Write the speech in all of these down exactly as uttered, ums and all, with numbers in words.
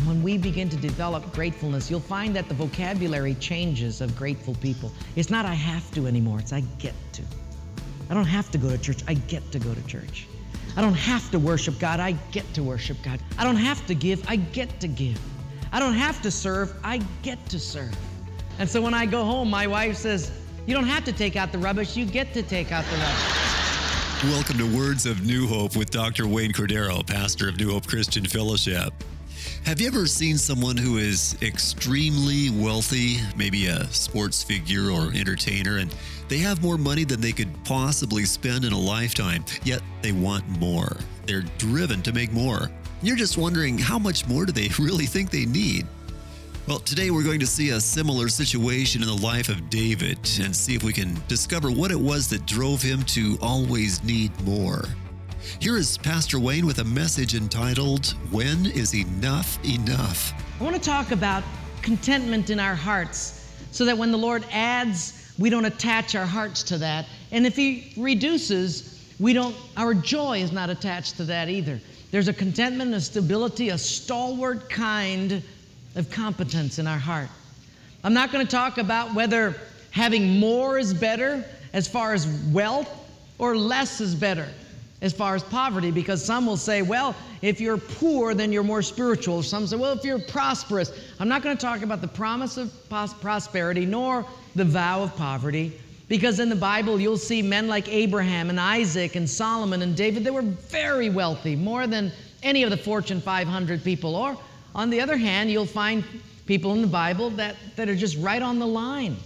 when we begin to develop gratefulness, you'll find that the vocabulary changes of grateful people. It's not I have to anymore, it's I get to. I don't have to go to church, I get to go to church. I don't have to worship God, I get to worship God. I don't have to give, I get to give. I don't have to serve, I get to serve. And so when I go home, my wife says, you don't have to take out the rubbish, you get to take out the rubbish. Welcome to Words of New Hope with Doctor Wayne Cordero, pastor of New Hope Christian Fellowship. Have you ever seen someone who is extremely wealthy, maybe a sports figure or entertainer, and they have more money than they could possibly spend in a lifetime, yet they want more? They're driven to make more. You're just wondering, how much more do they really think they need? Well, today we're going to see a similar situation in the life of David and see if we can discover what it was that drove him to always need more. Here is Pastor Wayne with a message entitled, When is Enough Enough? I want to talk about contentment in our hearts so that when the Lord adds, we don't attach our hearts to that. And if He reduces, we don't, our joy is not attached to that either. There's a contentment, a stability, a stalwart kind of competence in our heart. I'm not going to talk about whether having more is better as far as wealth or less is better as far as poverty, because some will say, well, if you're poor, then you're more spiritual. Some say, well, if you're prosperous. I'm not going to talk about the promise of pos- prosperity nor the vow of poverty, because in the Bible you'll see men like Abraham and Isaac and Solomon and David. They were very wealthy, more than any of the Fortune five hundred people. Or on the other hand, you'll find people in the Bible that, that are just right on the line.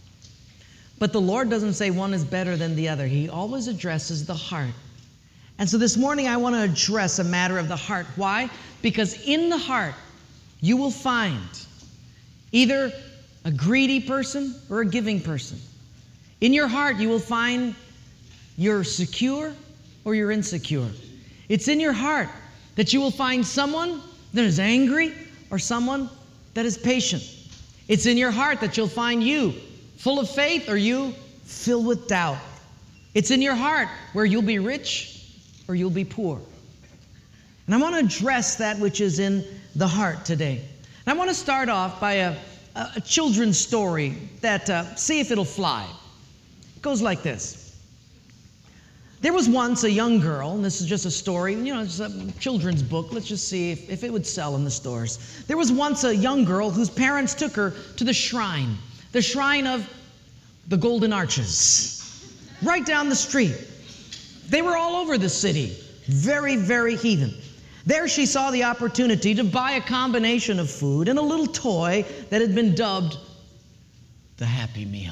But the Lord doesn't say one is better than the other. He always addresses the heart. And so this morning I want to address a matter of the heart. Why? Because in the heart you will find either a greedy person or a giving person. In your heart you will find you're secure or you're insecure. It's in your heart that you will find someone that is angry or someone that is patient. It's in your heart that you'll find you full of faith or you filled with doubt. It's in your heart where you'll be rich or you'll be poor. And I want to address that which is in the heart today. And I want to start off by a, a, a children's story that, uh, see if it'll fly. It goes like this. There was once a young girl, and this is just a story, you know, it's a children's book. Let's just see if, if it would sell in the stores. There was once a young girl whose parents took her to the shrine, the shrine of the Golden Arches, right down the street. They were all over the city, very, very heathen. There she saw the opportunity to buy a combination of food and a little toy that had been dubbed the Happy Meal.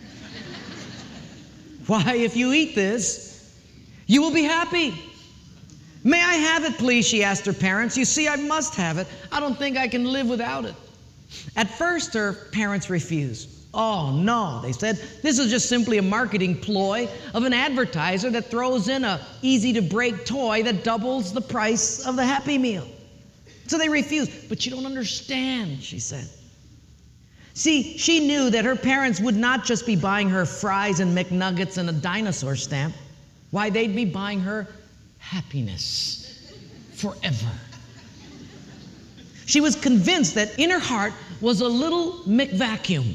Why, if you eat this, you will be happy. May I have it, please, she asked her parents. You see, I must have it. I don't think I can live without it. At first, her parents refused. Oh, no, they said, this is just simply a marketing ploy of an advertiser that throws in a easy-to-break toy that doubles the price of the Happy Meal. So they refused. But you don't understand, she said. See, she knew that her parents would not just be buying her fries and McNuggets and a dinosaur stamp. Why, they'd be buying her happiness forever. She was convinced that in her heart was a little McVacuum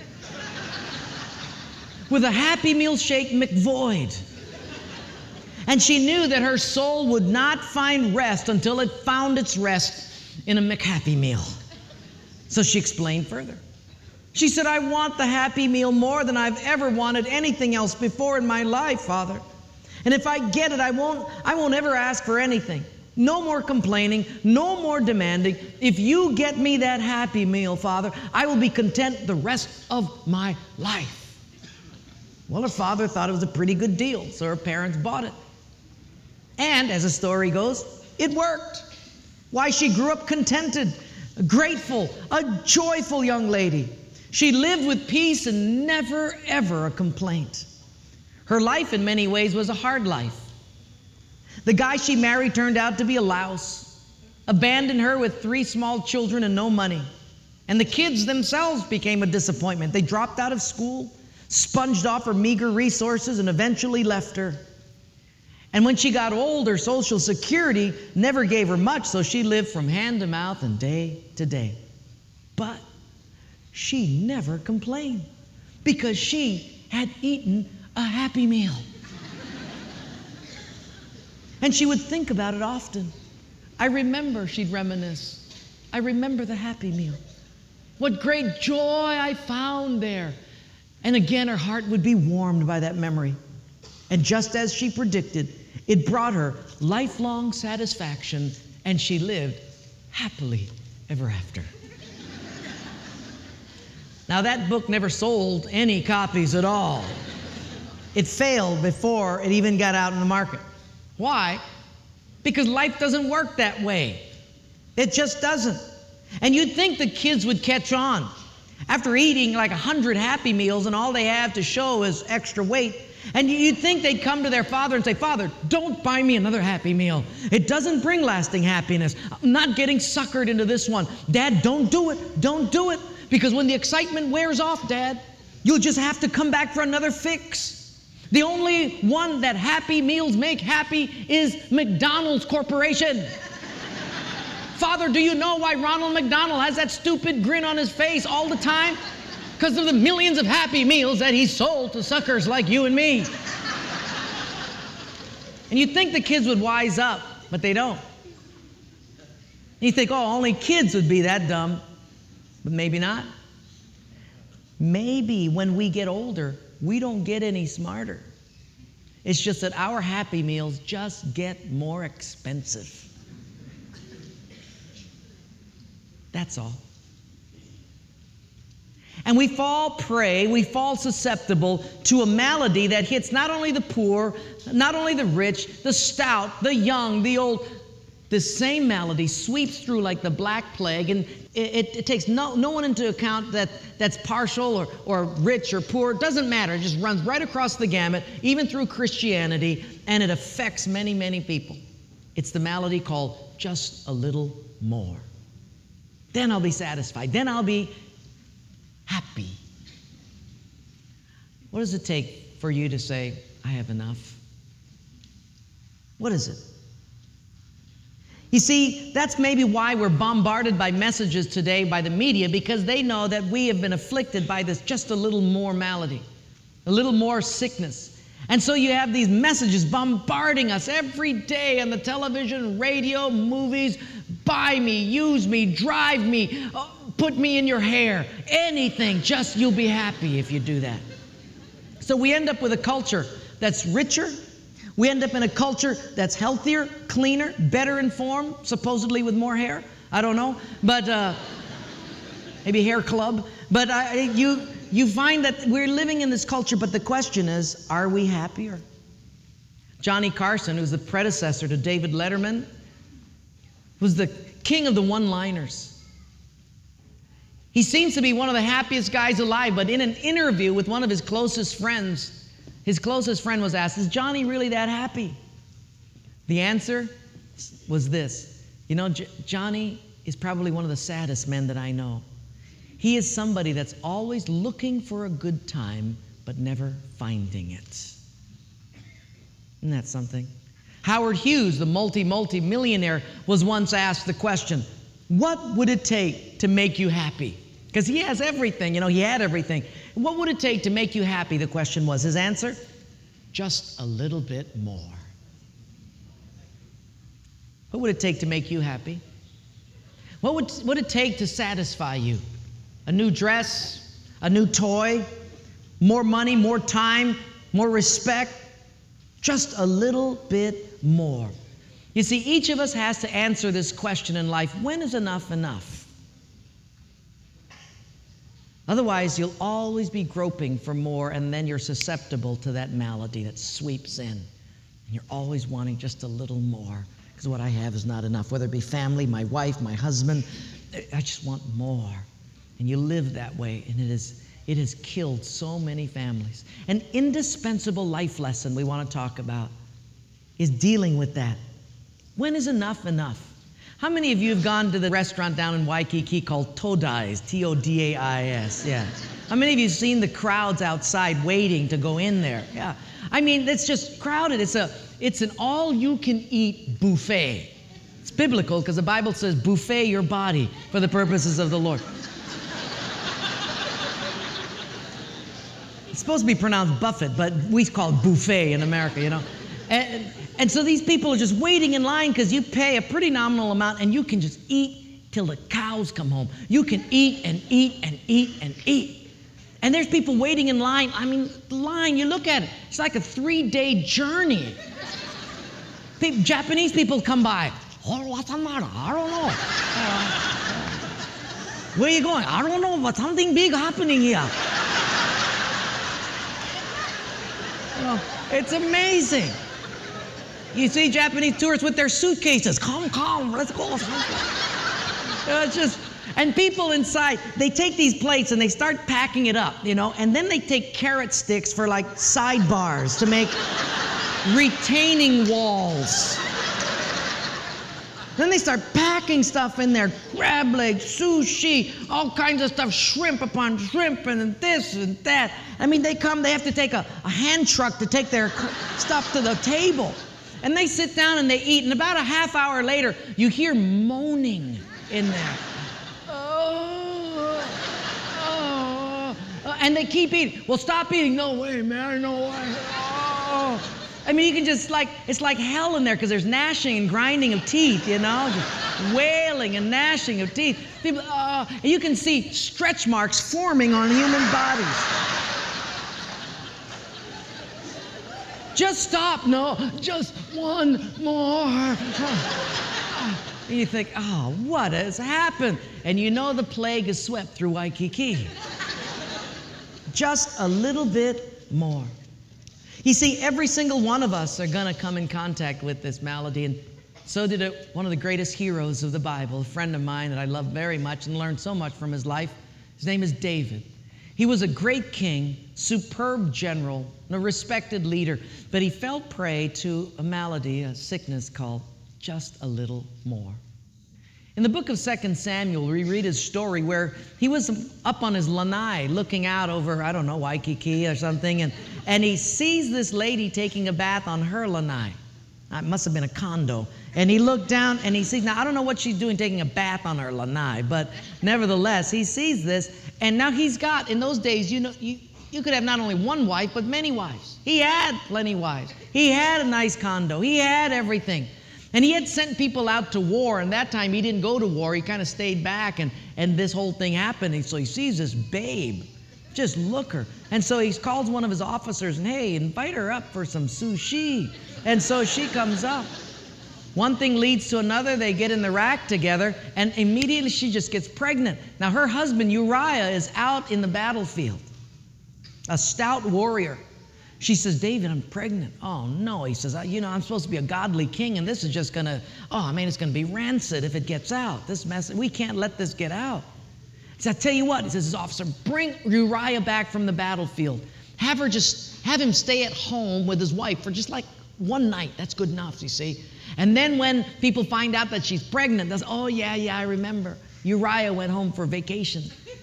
with a Happy Meal shaped McVoid. And she knew that her soul would not find rest until it found its rest in a McHappy Meal. So she explained further. She said, I want the Happy Meal more than I've ever wanted anything else before in my life, Father. And if I get it, I won't, I won't ever ask for anything. No more complaining, no more demanding. If you get me that Happy Meal, Father, I will be content the rest of my life. Well, her father thought it was a pretty good deal, so her parents bought it. And, as the story goes, it worked. Why, she grew up contented, grateful, a joyful young lady. She lived with peace and never, ever a complaint. Her life, in many ways, was a hard life. The guy she married turned out to be a louse, abandoned her with three small children and no money. And the kids themselves became a disappointment. They dropped out of school, sponged off her meager resources, and eventually left her. And when she got older, Social Security never gave her much, so she lived from hand to mouth and day to day. But she never complained because she had eaten a Happy Meal. And she would think about it often. I remember, she'd reminisce, I remember the Happy Meal. What great joy I found there. And again, her heart would be warmed by that memory. And just as she predicted, it brought her lifelong satisfaction, and she lived happily ever after. Now, that book never sold any copies at all. It failed before it even got out in the market. Why? Because life doesn't work that way. It just doesn't. And you'd think the kids would catch on. After eating like a hundred Happy Meals and all they have to show is extra weight, and you'd think they'd come to their father and say, Father, don't buy me another Happy Meal. It doesn't bring lasting happiness. I'm not getting suckered into this one. Dad, don't do it. Don't do it. Because when the excitement wears off, Dad, you'll just have to come back for another fix. The only one that Happy Meals make happy is McDonald's Corporation. Father, do you know why Ronald McDonald has that stupid grin on his face all the time? Because of the millions of Happy Meals that he sold to suckers like you and me. And you'd think the kids would wise up, but they don't. And you think, oh, only kids would be that dumb. But maybe not. Maybe when we get older, we don't get any smarter. It's just that our Happy Meals just get more expensive. That's all. And we fall prey, we fall susceptible to a malady that hits not only the poor, not only the rich, the stout, the young, the old. The same malady sweeps through like the Black Plague, and it, it, it takes no, no one into account that, that's partial or, or rich or poor. It doesn't matter. It just runs right across the gamut, even through Christianity, and it affects many, many people. It's the malady called just a little more. Then I'll be satisfied. Then I'll be happy. What does it take for you to say, I have enough? What is it? You see, that's maybe why we're bombarded by messages today by the media, because they know that we have been afflicted by this just a little more malady, a little more sickness. And so you have these messages bombarding us every day on the television, radio, movies. Buy me, use me, drive me, uh, put me in your hair, anything, just you'll be happy if you do that. So we end up with a culture that's richer. We end up in a culture that's healthier, cleaner, better informed, supposedly with more hair. I don't know, but uh, maybe hair club. But uh, you, you find that we're living in this culture, but the question is, are we happier? Johnny Carson, who's the predecessor to David Letterman, was the king of the one-liners. He seems to be one of the happiest guys alive, but in an interview with one of his closest friends, his closest friend was asked, is Johnny really that happy? The answer was this. You know, J- Johnny is probably one of the saddest men that I know. He is somebody that's always looking for a good time, but never finding it. Isn't that something? Howard Hughes, the multi-multi-millionaire, was once asked the question, what would it take to make you happy? Because he has everything, you know, he had everything. What would it take to make you happy, the question was. His answer, just a little bit more. What would it take to make you happy? What would, what would it take to satisfy you? A new dress, a new toy, more money, more time, more respect? Just a little bit more. You see, each of us has to answer this question in life. When is enough enough? Otherwise, you'll always be groping for more, and then you're susceptible to that malady that sweeps in. And you're always wanting just a little more, because what I have is not enough. Whether it be family, my wife, my husband, I just want more. And you live that way, and it is It has killed so many families. An indispensable life lesson we want to talk about is dealing with that. When is enough enough? How many of you have gone to the restaurant down in Waikiki called Todai's, T O D A I S? Yeah. How many of you have seen the crowds outside waiting to go in there? Yeah. I mean, it's just crowded. It's a it's an all-you-can-eat buffet. It's biblical because the Bible says buffet your body for the purposes of the Lord. It's supposed to be pronounced buffet, but we call it buffet in America, you know. And, and so these people are just waiting in line because you pay a pretty nominal amount and you can just eat till the cows come home. You can eat and eat and eat and eat. And there's people waiting in line. I mean, the line, you look at it, it's like a three-day journey. People, Japanese people come by. Oh, what's the matter? I don't know. Uh, where are you going? I don't know, but something big happening here. You know, it's amazing. You see Japanese tourists with their suitcases. Come, come, let's go. Let's go. You know, it's just, and people inside, they take these plates and they start packing it up, you know, and then they take carrot sticks for like sidebars to make retaining walls. Then they start packing stuff in there, crab legs, sushi, all kinds of stuff, shrimp upon shrimp, and this and that. I mean, they come, they have to take a, a hand truck to take their stuff to the table. And they sit down and they eat, and about a half hour later, you hear moaning in there. Oh, oh, oh. And they keep eating. Well, stop eating. No way, man, no way. Oh. I mean, you can just like, it's like hell in there because there's gnashing and grinding of teeth, you know, just wailing and gnashing of teeth. People, uh, and you can see stretch marks forming on human bodies. Just stop. No, just one more. And you think, oh, what has happened? And you know the plague has swept through Waikiki. Just a little bit more. You see, every single one of us are going to come in contact with this malady, and so did it, one of the greatest heroes of the Bible, a friend of mine that I love very much and learned so much from his life. His name is David. He was a great king, superb general, and a respected leader, but he fell prey to a malady, a sickness called just a little more. In the book of Second Samuel, we read his story where he was up on his lanai looking out over, I don't know, Waikiki or something, and, and he sees this lady taking a bath on her lanai. It must have been a condo. And he looked down and he sees, now I don't know what she's doing taking a bath on her lanai, but nevertheless, he sees this, and now he's got, in those days, you know, you, you could have not only one wife, but many wives. He had plenty of wives. He had a nice condo. He had everything. And he had sent people out to war, and that time he didn't go to war. He kind of stayed back, and, and this whole thing happened. And so he sees this babe. Just look her. And so he calls one of his officers, and hey, invite her up for some sushi. And so she comes up. One thing leads to another. They get in the rack together, and immediately she just gets pregnant. Now her husband, Uriah, is out in the battlefield, a stout warrior. She says, David, I'm pregnant. Oh, no. He says, you know, I'm supposed to be a godly king, and this is just going to, oh, man, it's going to be rancid if it gets out. This mess, we can't let this get out. He says, I tell you what, he says, his officer, bring Uriah back from the battlefield. Have her just, have him stay at home with his wife for just like one night. That's good enough, you see. And then when people find out that she's pregnant, they'll say, oh, yeah, yeah, I remember. Uriah went home for vacation.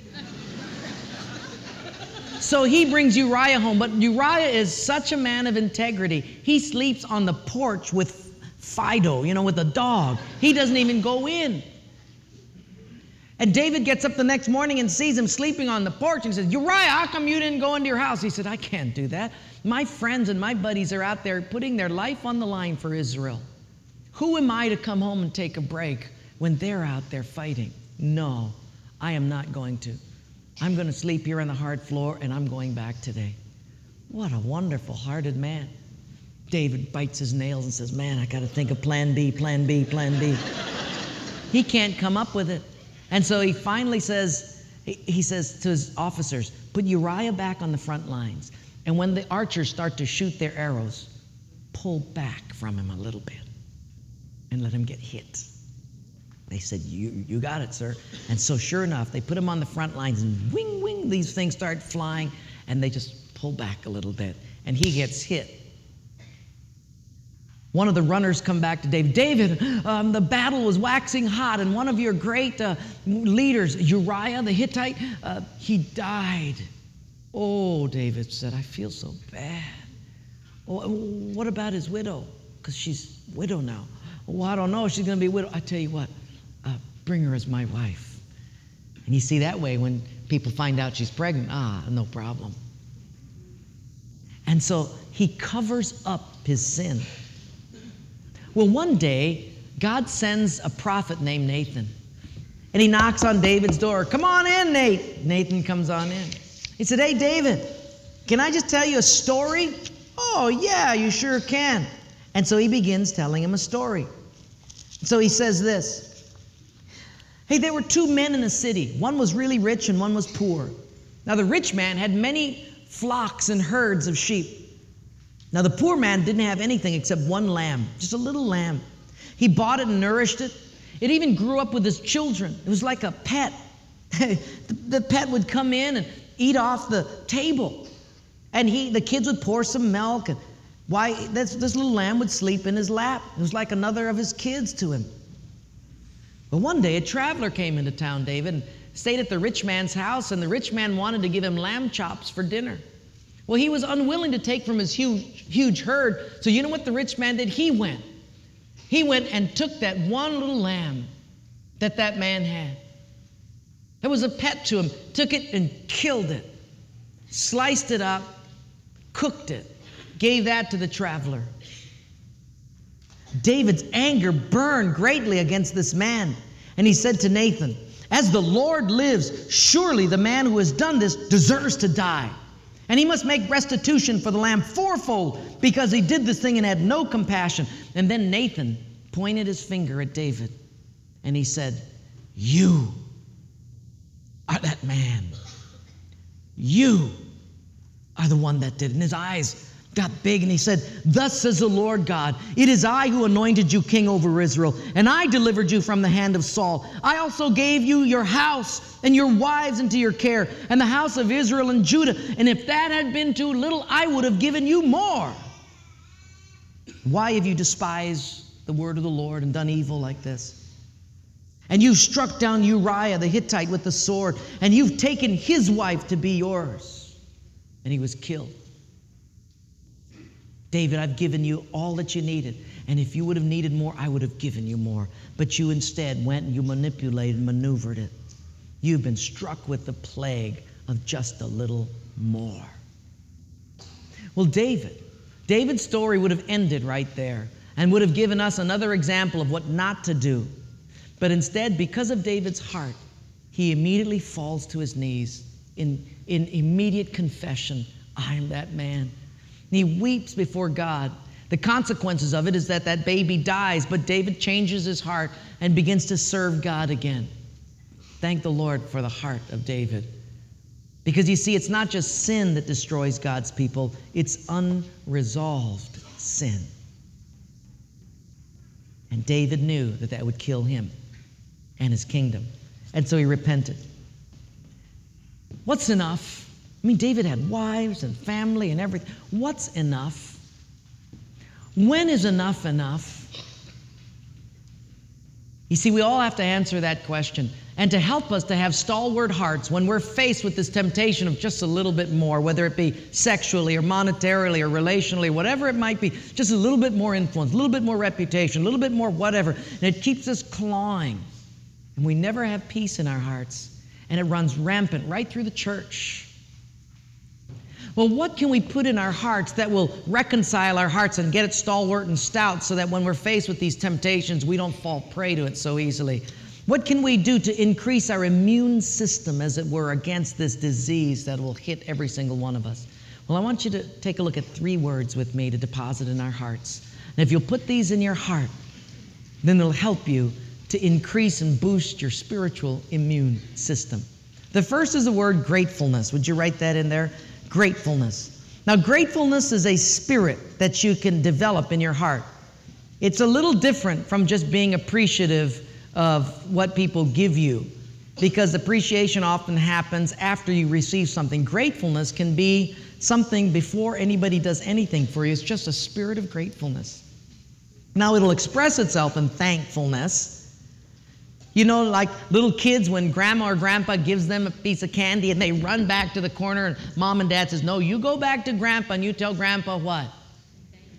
So he brings Uriah home, but Uriah is such a man of integrity. He sleeps on the porch with Fido, you know, with a dog. He doesn't even go in. And David gets up the next morning and sees him sleeping on the porch and says, Uriah, how come you didn't go into your house? He said, I can't do that. My friends and my buddies are out there putting their life on the line for Israel. Who am I to come home and take a break when they're out there fighting? No, I am not going to. I'm going to sleep here on the hard floor, and I'm going back today. What a wonderful hearted man. David bites his nails and says, man, I got to think of plan B, plan B, plan B. He can't come up with it. And so he finally says, he, he says to his officers, put Uriah back on the front lines. And when the archers start to shoot their arrows, pull back from him a little bit and let him get hit. They said, you, you got it, sir. And so sure enough, they put him on the front lines, and wing, wing, these things start flying, and they just pull back a little bit, and he gets hit. One of the runners come back to David. David, um, the battle was waxing hot, and one of your great uh, leaders, Uriah the Hittite, uh, he died. Oh, David said, I feel so bad. Oh, what about his widow? because she's widow now. Well, I don't know. She's going to be a widow. I tell you what, uh, bring her as my wife. And you see that way when people find out she's pregnant, ah, no problem. And so he covers up his sin. Well, one day, God sends a prophet named Nathan. And he knocks on David's door. Come on in, Nate. Nathan comes on in. He said, hey, David, can I just tell you a story? Oh, yeah, you sure can. And so he begins telling him a story. So he says this. Hey, there were two men in a city. One was really rich and one was poor. Now, the rich man had many flocks and herds of sheep. Now, the poor man didn't have anything except one lamb, just a little lamb. He bought it and nourished it. It even grew up with his children. It was like a pet. the, the pet would come in and eat off the table. And he, the kids would pour some milk. And why, this, this little lamb would sleep in his lap. It was like another of his kids to him. But one day, a traveler came into town, David, and stayed at the rich man's house. And the rich man wanted to give him lamb chops for dinner. Well, he was unwilling to take from his huge, huge herd. So you know what the rich man did? He went. He went and took that one little lamb that that man had. It was a pet to him. Took it and killed it. Sliced it up. Cooked it. Gave that to the traveler. David's anger burned greatly against this man. And he said to Nathan, as the Lord lives, surely the man who has done this deserves to die. And he must make restitution for the lamb fourfold because he did this thing and had no compassion. And then Nathan pointed his finger at David and he said, you are that man. You are the one that did it. And his eyes got big and he said, thus says the Lord God, it is I who anointed you king over Israel, and I delivered you from the hand of Saul. I also gave you your house and your wives into your care, and the house of Israel and Judah. And if that had been too little, I would have given you more. Why have you despised the word of the Lord and done evil like this? And you struck down Uriah the Hittite with the sword, and you've taken his wife to be yours. And he was killed. David, I've given you all that you needed. And if you would have needed more, I would have given you more. But you instead went and you manipulated and maneuvered it. You've been struck with the plague of just a little more. Well, David, David's story would have ended right there and would have given us another example of what not to do. But instead, because of David's heart, he immediately falls to his knees in, in immediate confession. I am that man. And he weeps before God. The consequences of it is that that baby dies, but David changes his heart and begins to serve God again. Thank the Lord for the heart of David. Because you see, it's not just sin that destroys God's people, it's unresolved sin. And David knew that that would kill him and his kingdom. And so he repented. What's enough? I mean, David had wives and family and everything. What's enough? When is enough enough? You see, we all have to answer that question. And to help us to have stalwart hearts when we're faced with this temptation of just a little bit more, whether it be sexually or monetarily or relationally, whatever it might be, just a little bit more influence, a little bit more reputation, a little bit more whatever. And it keeps us clawing. And we never have peace in our hearts. And it runs rampant right through the church. Well, what can we put in our hearts that will reconcile our hearts and get it stalwart and stout so that when we're faced with these temptations, we don't fall prey to it so easily? What can we do to increase our immune system, as it were, against this disease that will hit every single one of us? Well, I want you to take a look at three words with me to deposit in our hearts. And if you'll put these in your heart, then they'll help you to increase and boost your spiritual immune system. The first is the word gratefulness. Would you write that in there? Gratefulness. Now, gratefulness is a spirit that you can develop in your heart. It's a little different from just being appreciative of what people give you, because appreciation often happens after you receive something. Gratefulness can be something before anybody does anything for you. It's just a spirit of gratefulness. Now, it'll express itself in thankfulness. You know, like little kids, when grandma or grandpa gives them a piece of candy and they run back to the corner and mom and dad says, no, you go back to grandpa and you tell grandpa what?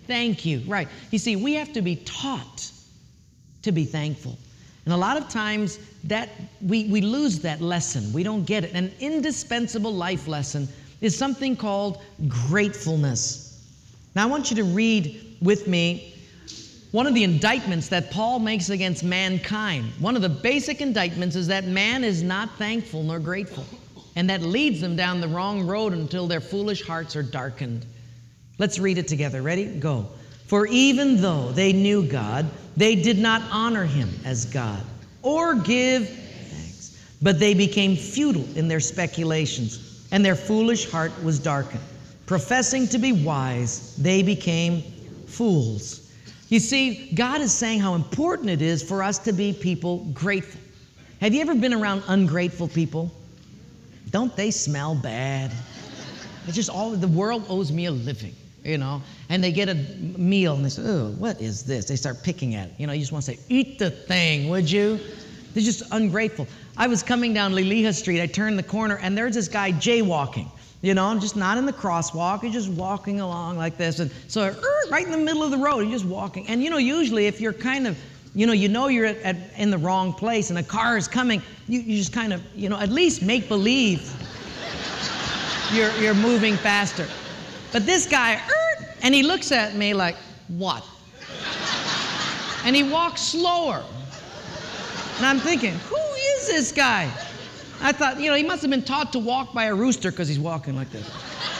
Thank you. Right. You see, we have to be taught to be thankful. And a lot of times that we, we lose that lesson. We don't get it. An indispensable life lesson is something called gratefulness. Now I want you to read with me one of the indictments that Paul makes against mankind. One of the basic indictments is that man is not thankful nor grateful. And that leads them down the wrong road until their foolish hearts are darkened. Let's read it together. Ready? Go. For even though they knew God, they did not honor him as God or give thanks, but they became futile in their speculations, and their foolish heart was darkened. Professing to be wise, they became fools. You see, God is saying how important it is for us to be people grateful. Have you ever been around ungrateful people? Don't they smell bad? It's just all, the world owes me a living, you know? And they get a meal and they say, oh, what is this? They start picking at it. You know, you just want to say, eat the thing, would you? They're just ungrateful. I was coming down Liliha Street. I turned the corner and there's this guy jaywalking. You know, I'm just not in the crosswalk. He's just walking along like this. And so er, right in the middle of the road, he's just walking. And, you know, usually if you're kind of, you know, you know you're at, at, in the wrong place and a car is coming, you, you just kind of, you know, at least make believe you're, you're moving faster. But this guy, er, and he looks at me like, what? And he walks slower. And I'm thinking, who is this guy? I thought, you know, he must have been taught to walk by a rooster because he's walking like this.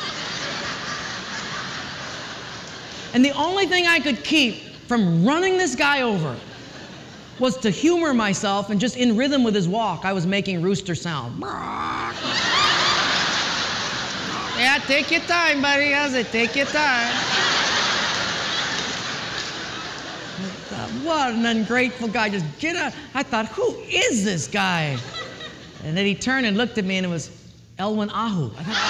And the only thing I could keep from running this guy over was to humor myself and just in rhythm with his walk, I was making rooster sound. Yeah, take your time, buddy. I said, take your time. Thought, what an ungrateful guy. Just get out. I thought, who is this guy? And then he turned and looked at me and it was Elwin Ahu. I thought,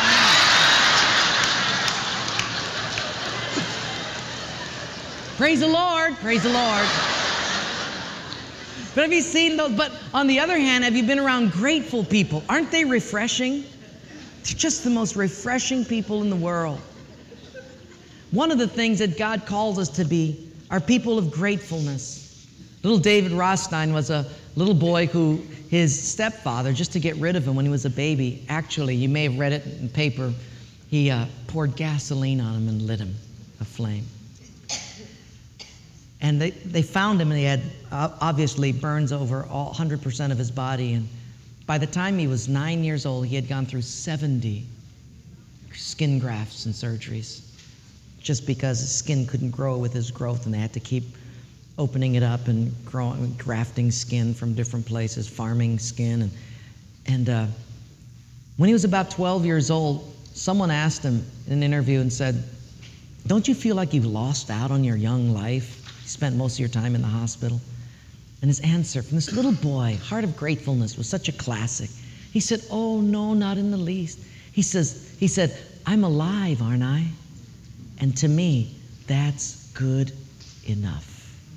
oh. Praise the Lord. Praise the Lord. But have you seen those? But on the other hand, have you been around grateful people? Aren't they refreshing? They're just the most refreshing people in the world. One of the things that God calls us to be are people of gratefulness. Little David Rothstein was a little boy who his stepfather, just to get rid of him when he was a baby, actually, you may have read it in paper, he uh, poured gasoline on him and lit him aflame. And they, they found him and he had uh, obviously burns over all one hundred percent of his body. And by the time he was nine years old, he had gone through seventy skin grafts and surgeries just because his skin couldn't grow with his growth and they had to keep opening it up and growing, grafting skin from different places, farming skin. And, and uh, when he was about twelve years old, someone asked him in an interview and said, don't you feel like you've lost out on your young life? You spent most of your time in the hospital. And his answer from this little boy, Heart of Gratefulness, was such a classic. He said, oh, no, not in the least. He says, he said, I'm alive, aren't I? And to me, that's good enough.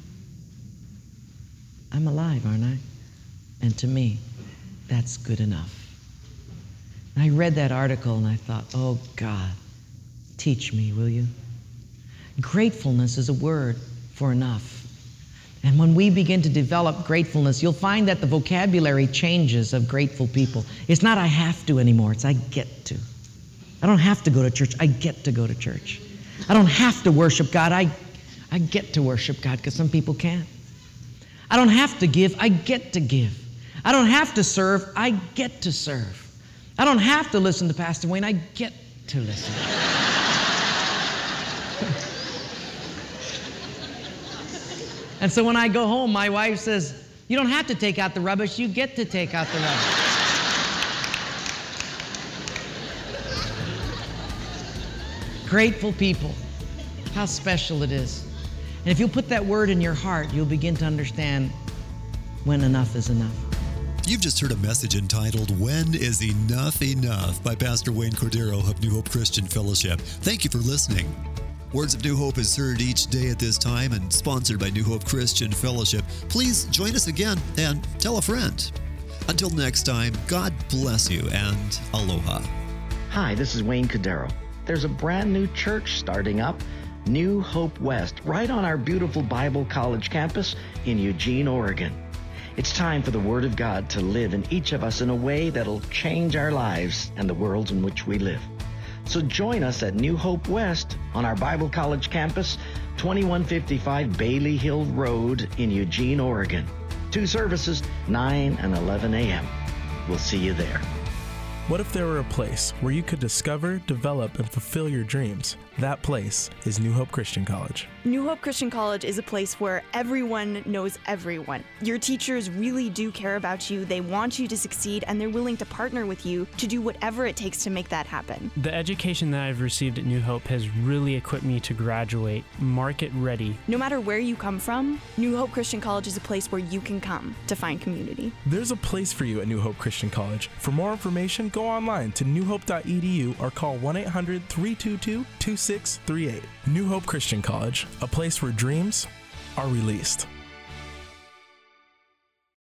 I'm alive, aren't I? And to me, that's good enough. And I read that article and I thought, oh God, teach me, will you? Gratefulness is a word for enough. And when we begin to develop gratefulness, you'll find that the vocabulary changes of grateful people. It's not I have to anymore, it's I get to. I don't have to go to church, I get to go to church. I don't have to worship God, I, I get to worship God, because some people can't. I don't have to give, I get to give. I don't have to serve, I get to serve. I don't have to listen to Pastor Wayne, I get to listen. And so when I go home, my wife says, you don't have to take out the rubbish, you get to take out the rubbish. Grateful people, how special it is. And if you'll put that word in your heart, you'll begin to understand when enough is enough. You've just heard a message entitled, When is Enough Enough? By Pastor Wayne Cordero of New Hope Christian Fellowship. Thank you for listening. Words of New Hope is heard each day at this time and sponsored by New Hope Christian Fellowship. Please join us again and tell a friend. Until next time, God bless you and aloha. Hi, this is Wayne Cordero. There's a brand new church starting up, New Hope West, right on our beautiful Bible College campus in Eugene, Oregon. It's time for the Word of God to live in each of us in a way that'll change our lives and the world in which we live. So join us at New Hope West on our Bible College campus, twenty-one fifty-five Bailey Hill Road in Eugene, Oregon. Two services, nine and eleven a.m. We'll see you there. What if there were a place where you could discover, develop, and fulfill your dreams? That place is New Hope Christian College. New Hope Christian College is a place where everyone knows everyone. Your teachers really do care about you, they want you to succeed, and they're willing to partner with you to do whatever it takes to make that happen. The education that I've received at New Hope has really equipped me to graduate market ready. No matter where you come from, New Hope Christian College is a place where you can come to find community. There's a place for you at New Hope Christian College. For more information, go online to new hope dot e d u or call one eight hundred, three two two, two six three eight. New Hope Christian College, a place where dreams are released.